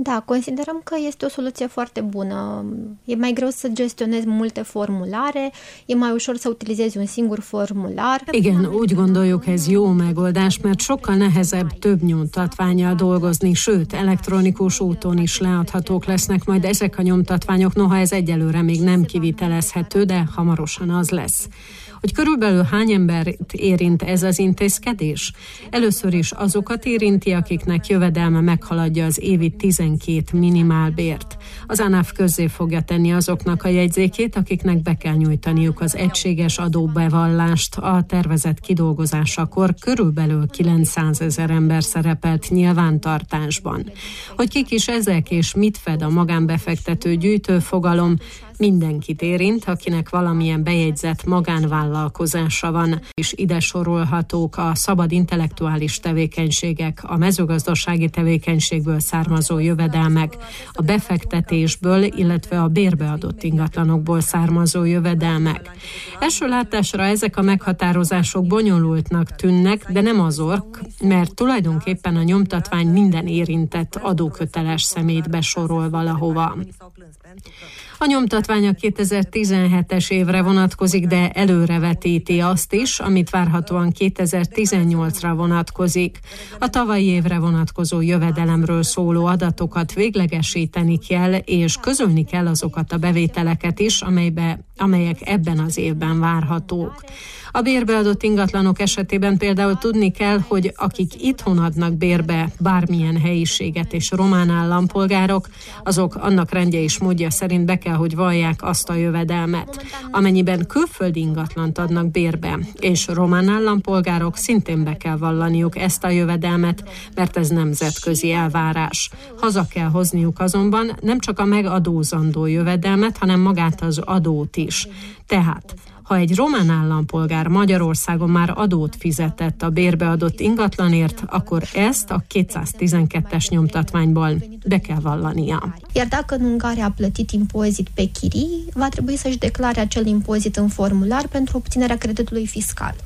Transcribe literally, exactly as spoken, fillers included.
Da, considerăm că este o soluție foarte bună. E mai greu să gestionezi multe formulare, e mai ușor să utilizezi un singur formular. Igen, úgy gondoljuk, ez jó megoldás, mert sokkal nehezebb több nyomtatvánnyal dolgozni, sőt, elektronikus úton is leadhatók lesznek majd ezek a nyomtatványok, noha ez egyelőre még nem kivitelezhető, de hamarosan az lesz. Hogy körülbelül hány embert érint ez az intézkedés? Először is azokat érinti, akiknek jövedelme meghaladja az évi tizenkét minimálbért. Az ANAF közzé fogja tenni azoknak a jegyzékét, akiknek be kell nyújtaniuk az egységes adóbevallást. A tervezet kidolgozásakor körülbelül kilencszázezer ember szerepelt nyilvántartásban. Hogy kik is ezek és mit fed a magánbefektető gyűjtőfogalom, mindenkit érint, akinek valamilyen bejegyzett magánvállalkozása van, és ide sorolhatók a szabad intellektuális tevékenységek, a mezőgazdasági tevékenységből származó jövedelmek, a befektetésből, illetve a bérbeadott ingatlanokból származó jövedelmek. Első látásra ezek a meghatározások bonyolultnak tűnnek, de nem azok, mert tulajdonképpen a nyomtatvány minden érintett adóköteles személyt besorol valahova. A nyomtatvány a kétezer-tizenhetes évre vonatkozik, de előrevetíti azt is, amit várhatóan kétezer-tizennyolcra vonatkozik. A tavalyi évre vonatkozó jövedelemről szóló adatokat véglegesíteni kell, és közölni kell azokat a bevételeket is, amelybe, amelyek ebben az évben várhatók. A bérbeadott ingatlanok esetében például tudni kell, hogy akik itthon adnak bérbe bármilyen helyiséget és román állampolgárok, azok annak rendje és módja szerint be kell, hogy vallják azt a jövedelmet. Amennyiben külföldi ingatlant adnak bérbe, és román állampolgárok, szintén be kell vallaniuk ezt a jövedelmet, mert ez nemzetközi elvárás. Haza kell hozniuk azonban nem csak a megadózandó jövedelmet, hanem magát az adót is. Tehát ha egy román állampolgár Magyarországon már adót fizetett a bérbeadott ingatlanért, akkor ezt a kétszáztizenkettes nyomtatványból be kell vallania. Iar dacă în Ungaria a plătit impozit pe chirii, va trebui să-și declare acel impozit în formular pentru obținerea creditului fiscal.